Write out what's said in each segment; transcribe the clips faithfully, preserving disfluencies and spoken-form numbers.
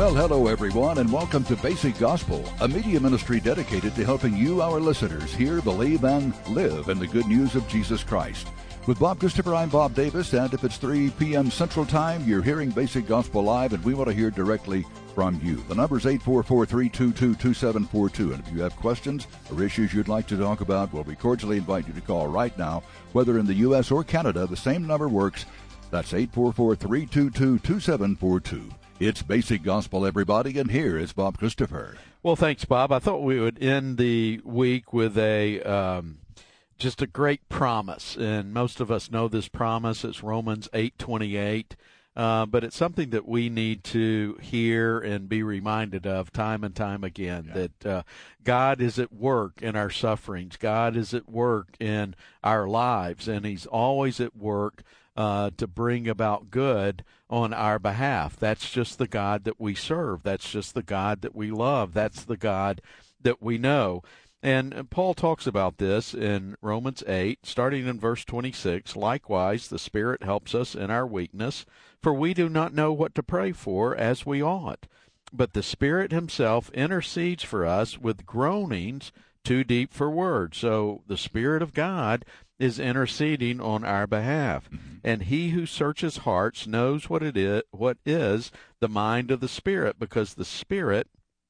Well, hello, everyone, and welcome to Basic Gospel, a media ministry dedicated to helping you, our listeners, hear, believe, and live in the good news of Jesus Christ. With Bob Christopher, I'm Bob Davis, and if it's three p.m. Central Time, you're hearing Basic Gospel Live, and we want to hear directly from you. The number's eight four four, three two two, two seven four two, and if you have questions or issues you'd like to talk about, well, we cordially invite you to call right now. Whether in the U S or Canada, the same number works. That's eight four four, three two two, two seven four two. It's Basic Gospel, everybody, and here is Bob Christopher. Well, thanks, Bob. I thought we would end the week with a um, just a great promise, and most of us know this promise. It's Romans eight twenty-eight, uh, but it's something that we need to hear and be reminded of time and time again, yeah. that uh, God is at work in our sufferings. God is at work in our lives, and he's always at work Uh, to bring about good on our behalf. That's just the God that we serve. That's just the God that we love. That's the God that we know. And Paul talks about this in Romans eight, starting in verse twenty-six. Likewise, the Spirit helps us in our weakness, for we do not know what to pray for as we ought. But the Spirit himself intercedes for us with groanings too deep for words. So the Spirit of God is interceding on our behalf. Mm-hmm. And he who searches hearts knows what it is, what is the mind of the Spirit, because the Spirit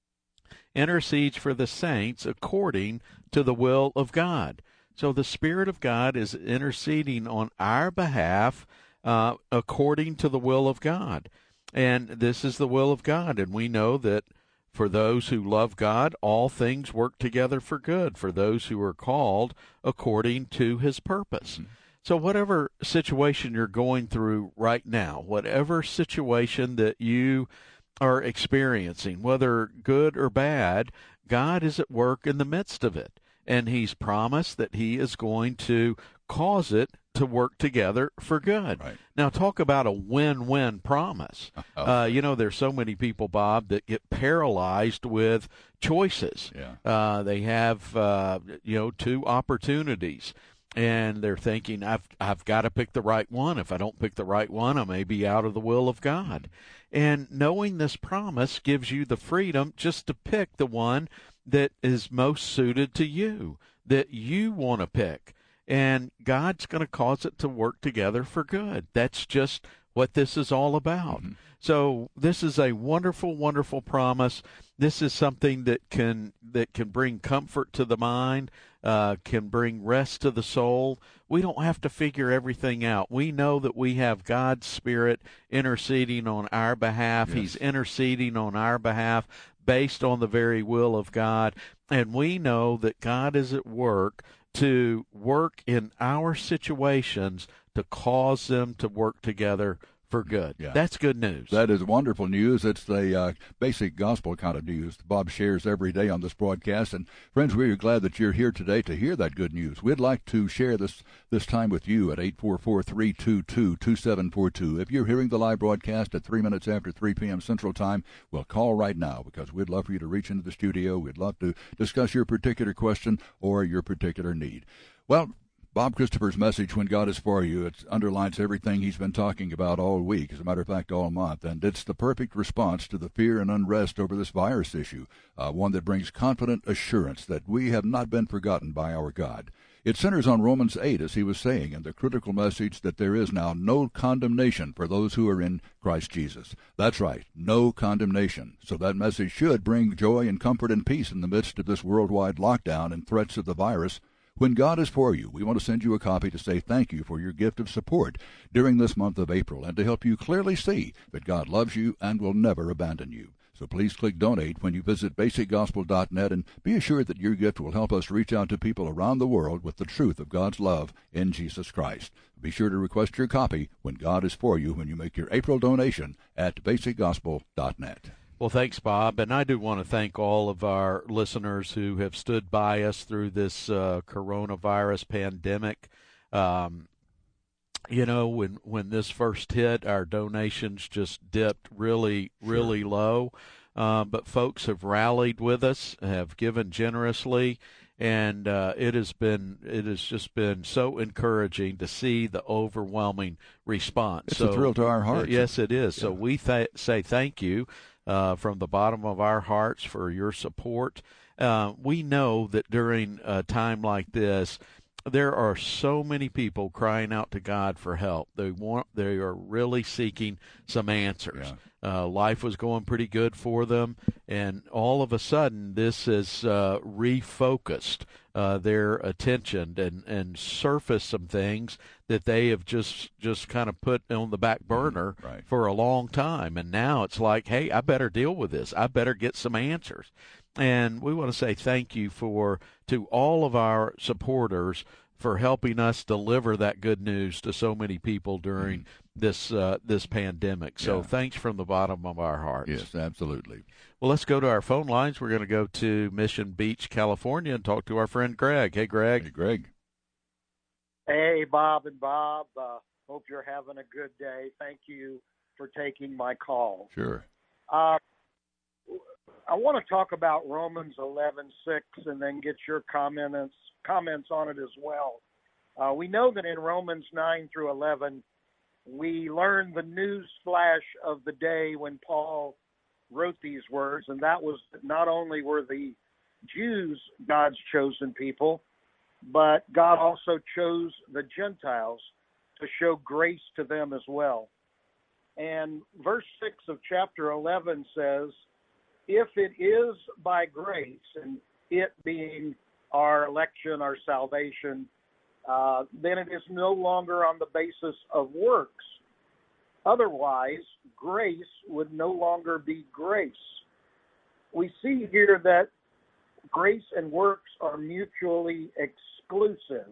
intercedes for the saints according to the will of God. So the Spirit of God is interceding on our behalf uh, according to the will of God. And this is the will of God. And we know that for those who love God, all things work together for good, for those who are called according to his purpose. Mm-hmm. So whatever situation you're going through right now, whatever situation that you are experiencing, whether good or bad, God is at work in the midst of it. And he's promised that he is going to cause it to work together for good. Right. Now, talk about a win-win promise. Oh. Uh, you know, there's so many people, Bob, that get paralyzed with choices. Yeah. Uh, they have, uh, you know, two opportunities, and they're thinking, I've, I've got to pick the right one. If I don't pick the right one, I may be out of the will of God. And knowing this promise gives you the freedom just to pick the one that is most suited to you, that you want to pick. And God's going to cause it to work together for good. That's just what this is all about. Mm-hmm. So this is a wonderful, wonderful promise. This is something that can that can bring comfort to the mind, uh, can bring rest to the soul. We don't have to figure everything out. We know that we have God's Spirit interceding on our behalf. Yes. He's interceding on our behalf based on the very will of God. And we know that God is at work to work in our situations to cause them to work together for good. Yeah. That's good news. That is wonderful news. It's the uh, basic gospel kind of news Bob shares every day on this broadcast. And friends, we're glad that you're here today to hear that good news. We'd like to share this this time with you at eight four four, three two two, two seven four two. If you're hearing the live broadcast at three minutes after three p.m. Central Time, well, call right now, because we'd love for you to reach into the studio. We'd love to discuss your particular question or your particular need. Well, Bob Christopher's message, When God is For You, it underlines everything he's been talking about all week, as a matter of fact, all month. And it's the perfect response to the fear and unrest over this virus issue, uh, one that brings confident assurance that we have not been forgotten by our God. It centers on Romans eight, as he was saying, and the critical message that there is now no condemnation for those who are in Christ Jesus. That's right, no condemnation. So that message should bring joy and comfort and peace in the midst of this worldwide lockdown and threats of the virus. When God is For You, we want to send you a copy to say thank you for your gift of support during this month of April, and to help you clearly see that God loves you and will never abandon you. So please click Donate when you visit basic gospel dot net, and be assured that your gift will help us reach out to people around the world with the truth of God's love in Jesus Christ. Be sure to request your copy, When God is For You, when you make your April donation at basic gospel dot net. Well, thanks, Bob. And I do want to thank all of our listeners who have stood by us through this uh, coronavirus pandemic. Um, you know, when, when this first hit, our donations just dipped really, really sure. low. Uh, but folks have rallied with us, have given generously, and uh, it has been it has just been so encouraging to see the overwhelming response. It's so, a thrill to our hearts. Yes, it is. Yeah. So we th- say thank you. uh, from the bottom of our hearts for your support. Uh, we know that during a time like this, there are so many people crying out to God for help. They want, they are really seeking some answers. Yeah. Uh, life was going pretty good for them, and all of a sudden, this has uh, refocused uh, their attention and, and surfaced some things that they have just just kind of put on the back burner mm, right. for a long time. And now it's like, hey, I better deal with this. I better get some answers. And we want to say thank you for to all of our supporters for helping us deliver that good news to so many people during mm. this uh, this pandemic. So yeah. thanks from the bottom of our hearts. Yes, absolutely. Well, let's go to our phone lines. We're going to go to Mission Beach, California, and talk to our friend Greg. Hey, Greg. Hey, Greg. Hey, Bob and Bob. Uh, hope you're having a good day. Thank you for taking my call. Sure. Uh, I want to talk about Romans eleven six and then get your comments comments on it as well. Uh, we know that in Romans nine through eleven, we learned the news flash of the day when Paul wrote these words, and that was that not only were the Jews God's chosen people, but God also chose the Gentiles to show grace to them as well. And verse six of chapter eleven says, if it is by grace, and it being our election, our salvation, uh, then it is no longer on the basis of works. Otherwise, grace would no longer be grace. We see here that grace and works are mutually exclusive.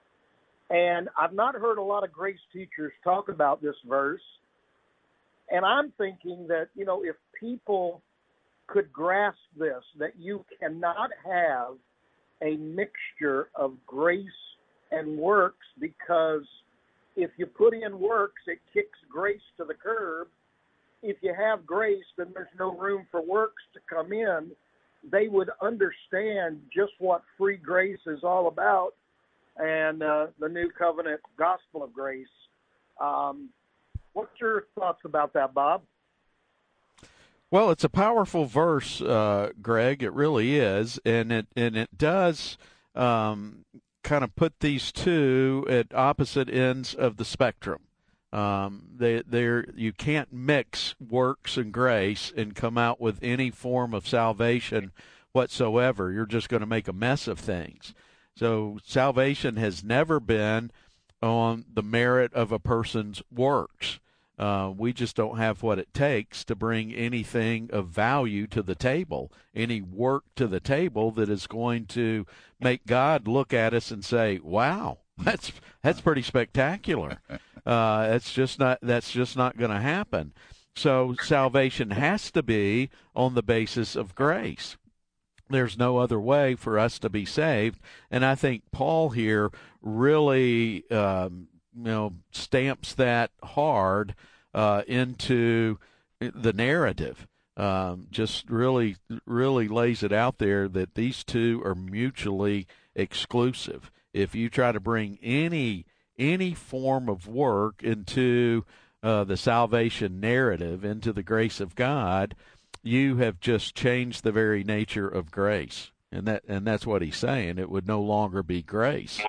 And I've not heard a lot of grace teachers talk about this verse. And I'm thinking that, you know, if people could grasp this, that you cannot have a mixture of grace and works, because if you put in works, it kicks grace to the curb. If you have grace, then there's no room for works to come in. They would understand just what free grace is all about and uh, the new covenant gospel of grace. Um, what's your thoughts about that, Bob? Well, it's a powerful verse, uh, Greg. It really is, and it and it does um, kind of put these two at opposite ends of the spectrum. Um, they they're you can't mix works and grace and come out with any form of salvation whatsoever. You're just going to make a mess of things. So salvation has never been on the merit of a person's works. Uh, we just don't have what it takes to bring anything of value to the table, any work to the table that is going to make God look at us and say, "Wow, that's that's pretty spectacular." Uh, that's just not that's just not going to happen. So salvation has to be on the basis of grace. There's no other way for us to be saved, and I think Paul here really um, you know stamps that hard uh, into the narrative. Um, just really, really lays it out there that these two are mutually exclusive. If you try to bring any any form of work into uh, the salvation narrative, into the grace of God, you have just changed the very nature of grace. And that and that's what he's saying. It would no longer be grace.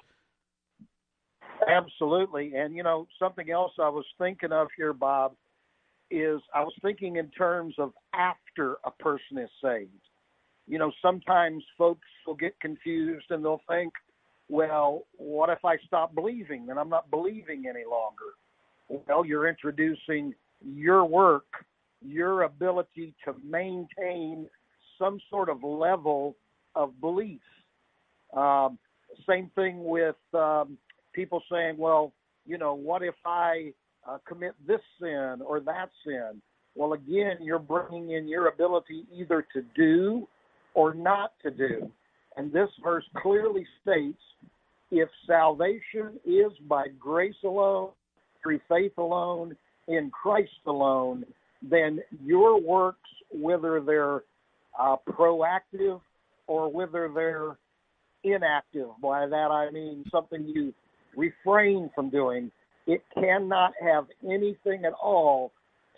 Absolutely. And, you know, something else I was thinking of here, Bob, is I was thinking in terms of after a person is saved. You know, sometimes folks will get confused and they'll think, well, what if I stop believing? Then I'm not believing any longer. Well, you're introducing your work, your ability to maintain some sort of level of belief. Um, same thing with um, people saying, well, you know, what if I uh, commit this sin or that sin? Well, again, you're bringing in your ability either to do or not to do. And this verse clearly states, if salvation is by grace alone, through faith alone, in Christ alone, then your works, whether they're uh, proactive or whether they're inactive, by that I mean something you refrain from doing, it cannot have anything at all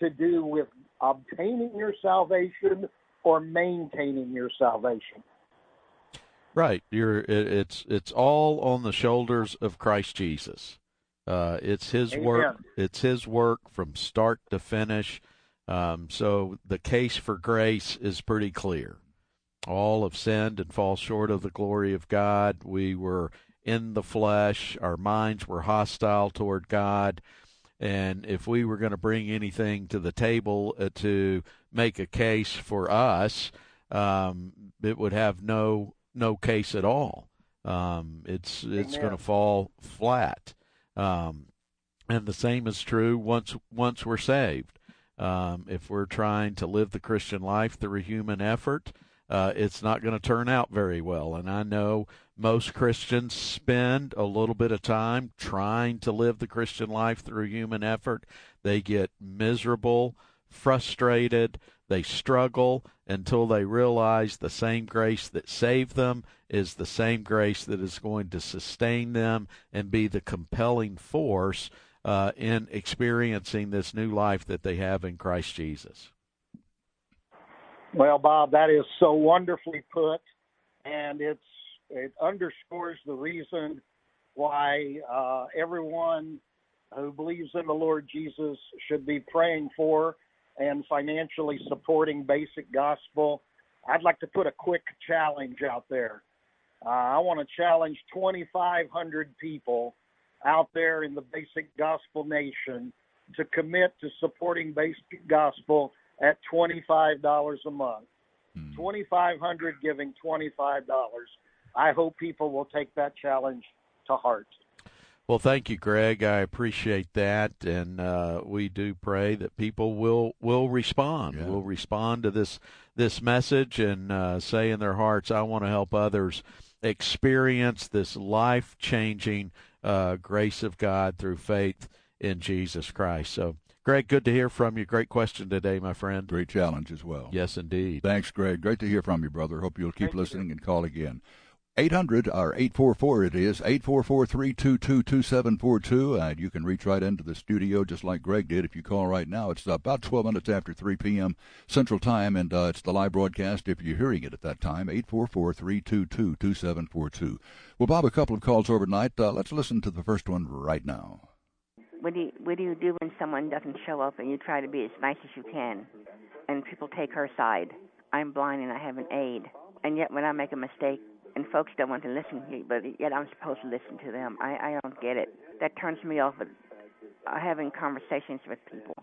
to do with obtaining your salvation or maintaining your salvation. Right. You're. It, it's it's all on the shoulders of Christ Jesus. Uh, it's His Amen. work. It's His work from start to finish. Um, so the case for grace is pretty clear. All have sinned and fall short of the glory of God. We were in the flesh. Our minds were hostile toward God. And if we were going to bring anything to the table uh, to make a case for us, um, it would have no no case at all. Um, it's it's going to fall flat. Um, and the same is true once once we're saved. Um, if we're trying to live the Christian life through a human effort, uh, it's not going to turn out very well. And I know most Christians spend a little bit of time trying to live the Christian life through human effort. They get miserable, frustrated, they struggle until they realize the same grace that saved them is the same grace that is going to sustain them and be the compelling force uh, in experiencing this new life that they have in Christ Jesus. Well, Bob, that is so wonderfully put, and it's it underscores the reason why uh, everyone who believes in the Lord Jesus should be praying for and financially supporting Basic Gospel. I'd like to put a quick challenge out there. Uh, I want to challenge twenty-five hundred people out there in the Basic Gospel Nation to commit to supporting Basic Gospel at twenty-five dollars a month. Hmm. twenty-five hundred giving twenty-five dollars. I hope people will take that challenge to heart. Well, thank you, Greg. I appreciate that, and uh, we do pray that people will will respond. Yeah. Will respond to this this message and uh, say in their hearts, "I want to help others experience this life-changing uh, grace of God through faith in Jesus Christ." So, Greg, good to hear from you. Great question today, my friend. Great challenge as well. Yes, indeed. Thanks, Greg. Great to hear from you, brother. Hope you'll keep Thank listening you. And call again. eight hundred or eight four four it is, eight four four, three two two, two seven four two, and you can reach right into the studio just like Greg did if you call right now. It's about twelve minutes after three p.m. Central Time, and uh, it's the live broadcast if you're hearing it at that time, eight four four, three two two, two seven four two. Well, Bob, a couple of calls overnight. Uh, let's listen to the first one right now. What do, you, what do you do when someone doesn't show up and you try to be as nice as you can, and people take her side? I'm blind and I have an aid, and yet when I make a mistake, and folks don't want to listen to me, but yet I'm supposed to listen to them. I, I don't get it. That turns me off of uh, having conversations with people.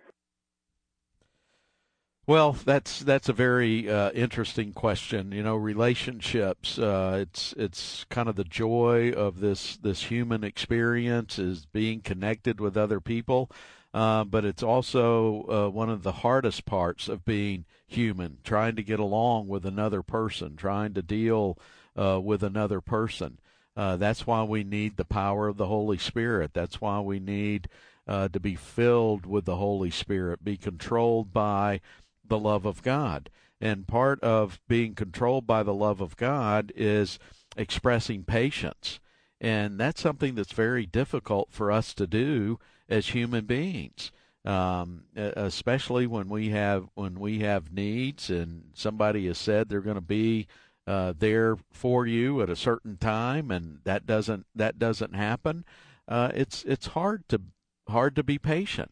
Well, that's that's a very uh, interesting question. You know, relationships. Uh, it's it's kind of the joy of this this human experience is being connected with other people, uh, but it's also uh, one of the hardest parts of being human. Trying to get along with another person, trying to deal Uh, with another person. Uh, that's why we need the power of the Holy Spirit. That's why we need uh, to be filled with the Holy Spirit, be controlled by the love of God. And part of being controlled by the love of God is expressing patience. And that's something that's very difficult for us to do as human beings. Um, especially when we have when we have needs and somebody has said they're going to be Uh, there for you at a certain time, and that doesn't that doesn't happen. Uh, it's it's hard to hard to be patient.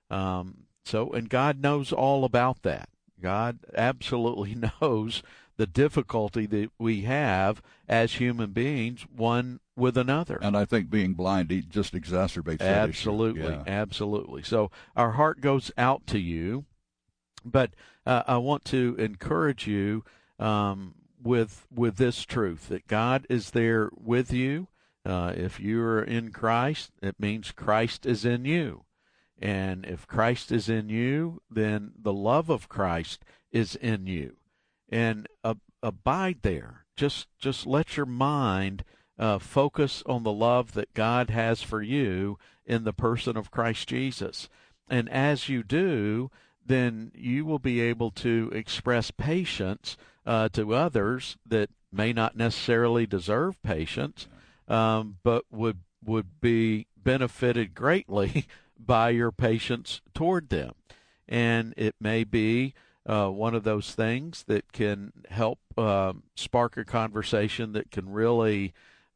Um, so, and God knows all about that. God absolutely knows the difficulty that we have as human beings, one with another. And I think being blind just exacerbates that absolutely, issue. Yeah. Absolutely. So our heart goes out to you, but uh, I want to encourage you. Um, with with this truth, that God is there with you. Uh, if you're in Christ, it means Christ is in you. And if Christ is in you, then the love of Christ is in you. And uh, abide there. Just just let your mind uh, focus on the love that God has for you in the person of Christ Jesus. And as you do, then you will be able to express patience Uh, to others that may not necessarily deserve patience, um, but would would be benefited greatly by your patience toward them. and it may be uh, one of those things that can help um, spark a conversation that can really,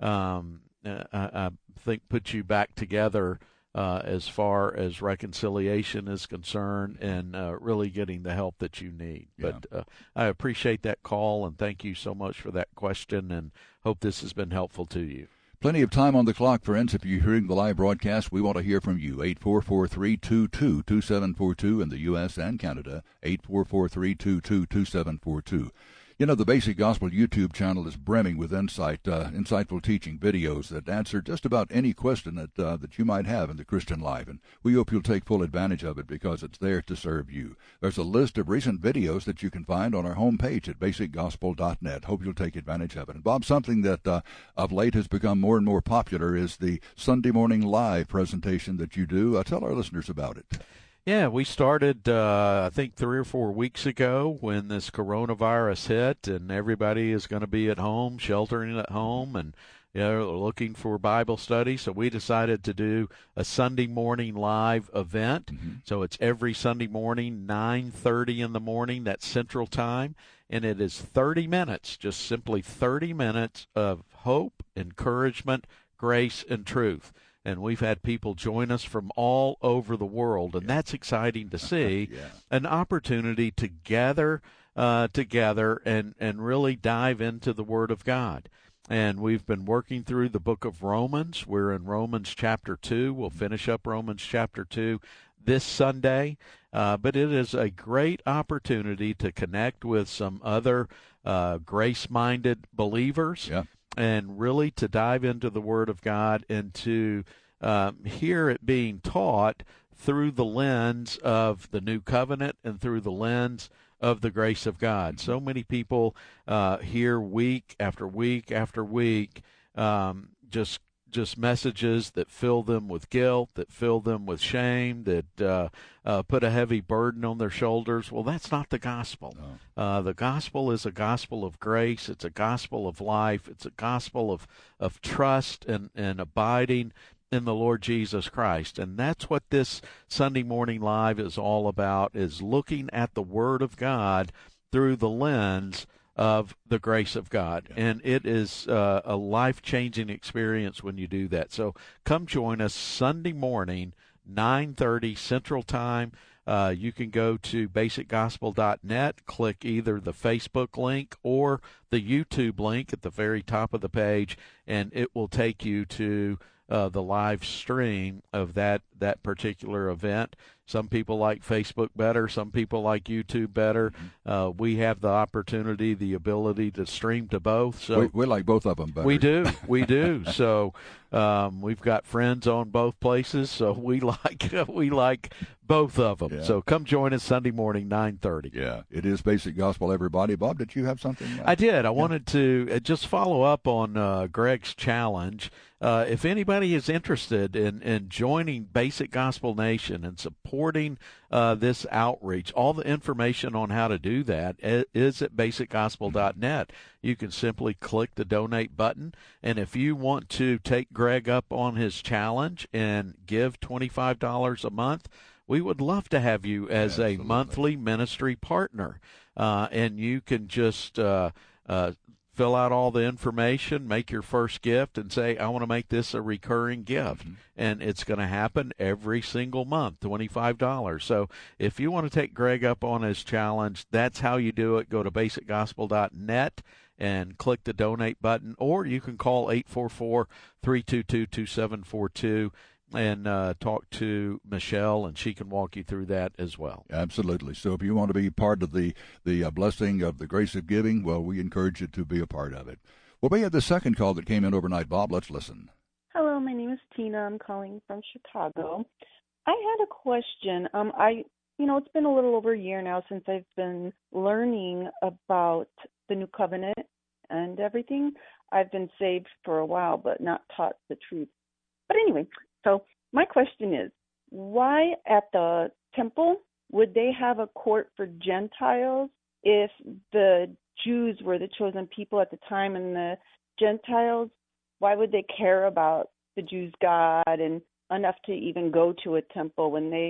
um, uh, I, I think, put you back together uh, as far as reconciliation is concerned, and uh, really getting the help that you need. Yeah. But uh, I appreciate that call, and thank you so much for that question, and hope this has been helpful to you. Plenty of time on the clock, friends. If you're hearing the live broadcast, we want to hear from you. eight four four, three two two, two seven four two in the U S and Canada, eight four four, three two two, two seven four two. You know, the Basic Gospel YouTube channel is brimming with insight, uh, insightful teaching videos that answer just about any question that uh, that you might have in the Christian life, and we hope you'll take full advantage of it because it's there to serve you. There's a list of recent videos that you can find on our homepage at basic gospel dot net. Hope you'll take advantage of it. And Bob, something that uh, of late has become more and more popular is the Sunday morning live presentation that you do. Uh, tell our listeners about it. Yeah, we started, uh, I think, three or four weeks ago when this coronavirus hit, and everybody is going to be at home, sheltering at home, and you know, looking for Bible study. So we decided to do a Sunday morning live event. Mm-hmm. So it's every Sunday morning, nine thirty in the morning, that's Central Time, and it is thirty minutes, just simply thirty minutes of hope, encouragement, grace, and truth. And we've had people join us from all over the world, and that's exciting to see. Yeah. An opportunity to gather uh, together and, and really dive into the Word of God. And we've been working through the book of Romans. We're in Romans chapter two. We'll finish up Romans chapter two this Sunday. Uh, but it is a great opportunity to connect with some other uh, grace-minded believers. Yeah. And really to dive into the Word of God and to um, hear it being taught through the lens of the New Covenant and through the lens of the grace of God. So many people uh, hear week after week after week um, just just messages that fill them with guilt, that fill them with shame, that uh, uh, put a heavy burden on their shoulders. Well, that's not the gospel. No. Uh, the gospel is a gospel of grace. It's a gospel of life. It's a gospel of, of trust and, and abiding in the Lord Jesus Christ. And that's what this Sunday Morning Live is all about, is looking at the Word of God through the lens of the grace of God. Yeah. And it is uh, a life-changing experience when you do that. So come join us Sunday morning, nine thirty Central Time. Uh, you can go to basic gospel dot net, click either the Facebook link or the YouTube link at the very top of the page, and it will take you to uh, the live stream of that, that particular event. Some people like Facebook better. Some people like YouTube better. Mm-hmm. Uh, we have the opportunity, the ability to stream to both. So we, we like both of them better. We do. We do. So um, we've got friends on both places. So we like we like both of them. Yeah. So come join us Sunday morning, nine thirty. Yeah, it is Basic Gospel, everybody. Bob, did you have something? I did. I yeah. wanted to just follow up on uh, Greg's challenge. Uh, if anybody is interested in, in joining Basic Gospel Nation and supporting uh, this outreach, all the information on how to do that is at basic gospel dot net. You can simply click the donate button, and if you want to take Greg up on his challenge and give twenty-five dollars a month, we would love to have you as yeah, a monthly ministry partner, uh, and you can just uh, uh, fill out all the information, make your first gift, and say, I want to make this a recurring gift. Mm-hmm. And it's going to happen every single month, twenty-five dollars. So if you want to take Greg up on his challenge, that's how you do it. Go to basic gospel dot net and click the donate button, or you can call eight four four, three two two, two seven four two and uh, talk to Michelle, and she can walk you through that as well. Absolutely. So if you want to be part of the, the uh, blessing of the grace of giving, well, we encourage you to be a part of it. Well, we had the second call that came in overnight. Bob, let's listen. Hello, my name is Tina. I'm calling from Chicago. I had a question. Um, I, you know, it's been a little over a year now since I've been learning about the New Covenant and everything. I've been saved for a while, but not taught the truth. But anyway, so my question is, why at the temple would they have a court for Gentiles if the Jews were the chosen people at the time and the Gentiles, why would they care about the Jews' God and enough to even go to a temple when they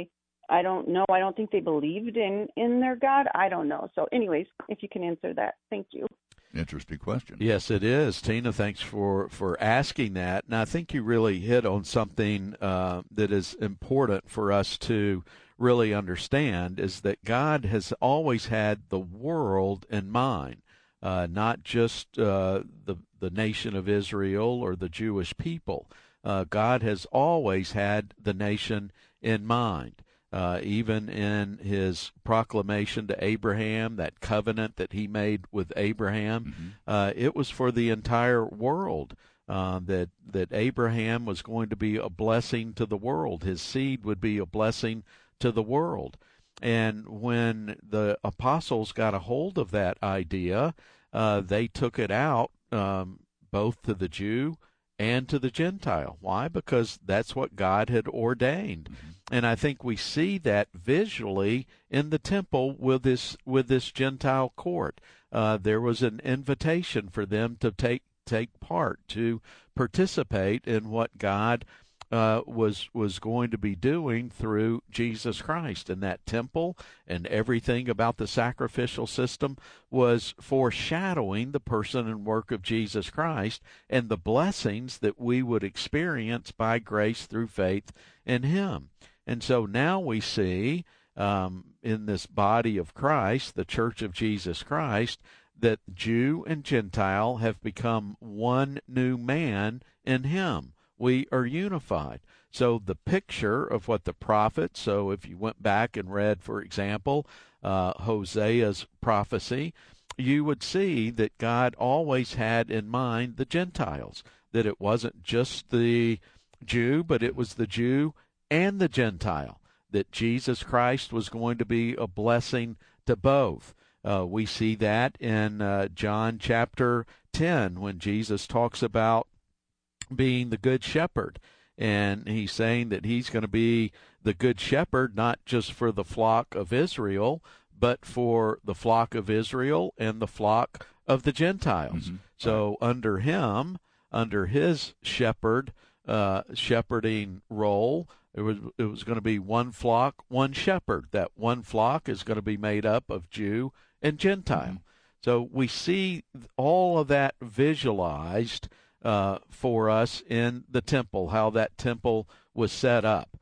I don't know. I don't think they believed in, in their God. I don't know. So anyways, if you can answer that, thank you. Interesting question. Yes, it is. Tina, thanks for, for asking that. And I think you really hit on something uh, that is important for us to really understand, is that God has always had the world in mind, uh, not just uh, the, the nation of Israel or the Jewish people. Uh, God has always had the nation in mind. Uh, even in his proclamation to Abraham, that covenant that he made with Abraham, mm-hmm. uh, it was for the entire world, uh, that that Abraham was going to be a blessing to the world. His seed would be a blessing to the world. And when the apostles got a hold of that idea, uh, they took it out um, both to the Jew and to the Gentile. Why? Because that's what God had ordained. Mm-hmm. And I think we see that visually in the temple with this with this Gentile court. Uh, there was an invitation for them to take take part, to participate in what God uh, was was going to be doing through Jesus Christ. And that temple and everything about the sacrificial system was foreshadowing the person and work of Jesus Christ and the blessings that we would experience by grace through faith in him. And so now we see um, in this body of Christ, the Church of Jesus Christ, that Jew and Gentile have become one new man in him. We are unified. So the picture of what the prophet, so if you went back and read, for example, uh, Hosea's prophecy, you would see that God always had in mind the Gentiles, that it wasn't just the Jew, but it was the Jew and the Gentile, that Jesus Christ was going to be a blessing to both. Uh, we see that in uh, John chapter ten when Jesus talks about being the good shepherd. And he's saying that he's going to be the good shepherd not just for the flock of Israel, but for the flock of Israel and the flock of the Gentiles. Mm-hmm. So right. under him, under his shepherd, uh, shepherding role, It was it was going to be one flock, one shepherd. That one flock is going to be made up of Jew and Gentile. Mm-hmm. So we see all of that visualized uh, for us in the temple, how that temple was set up.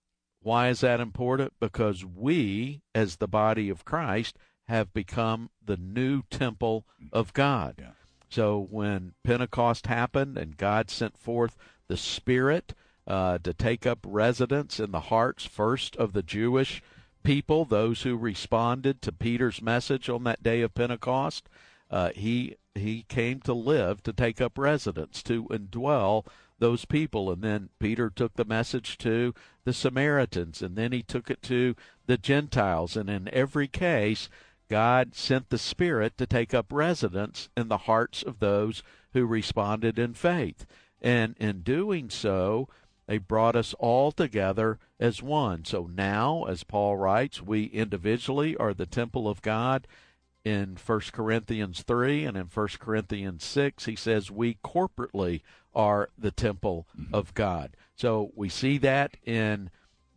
Why is that important? Because we, as the body of Christ, have become the new temple of God. Yeah. So when Pentecost happened and God sent forth the Spirit Uh, to take up residence in the hearts first of the Jewish people, those who responded to Peter's message on that day of Pentecost, uh, he he came to live, to take up residence, to indwell those people. And then Peter took the message to the Samaritans, and then he took it to the Gentiles. And in every case, God sent the Spirit to take up residence in the hearts of those who responded in faith. And in doing so, they brought us all together as one. So now, as Paul writes, we individually are the temple of God. In First Corinthians three and in First Corinthians six, he says we corporately are the temple mm-hmm. of God. So we see that in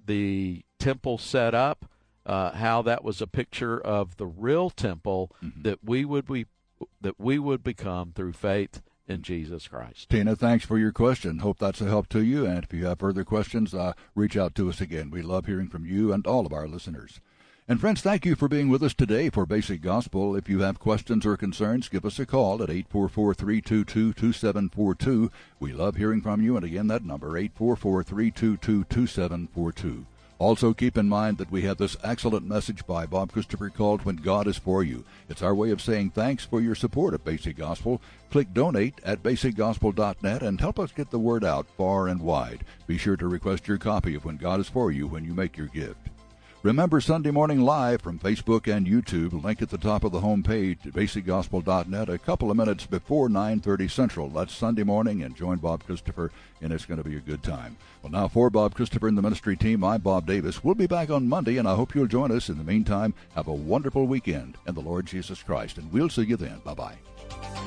the temple set up, uh, how that was a picture of the real temple mm-hmm. that we would be, that we would become through faith in Jesus Christ. Tina, thanks for your question. Hope that's a help to you. And if you have further questions, uh, reach out to us again. We love hearing from you and all of our listeners. And friends, thank you for being with us today for Basic Gospel. If you have questions or concerns, give us a call at eight four four, three two two, two seven four two. We love hearing from you. And again, that number, eight four four, three two two, two seven four two. Also, keep in mind that we have this excellent message by Bob Christopher called When God is For You. It's our way of saying thanks for your support of Basic Gospel. Click Donate at basic gospel dot net and help us get the word out far and wide. Be sure to request your copy of When God is For You when you make your gift. Remember Sunday Morning Live from Facebook and YouTube, link at the top of the home page at basic gospel dot net a couple of minutes before nine thirty Central. That's Sunday morning, and join Bob Christopher, and it's going to be a good time. Well, now for Bob Christopher and the ministry team, I'm Bob Davis. We'll be back on Monday, and I hope you'll join us. In the meantime, have a wonderful weekend in the Lord Jesus Christ, and we'll see you then. Bye-bye.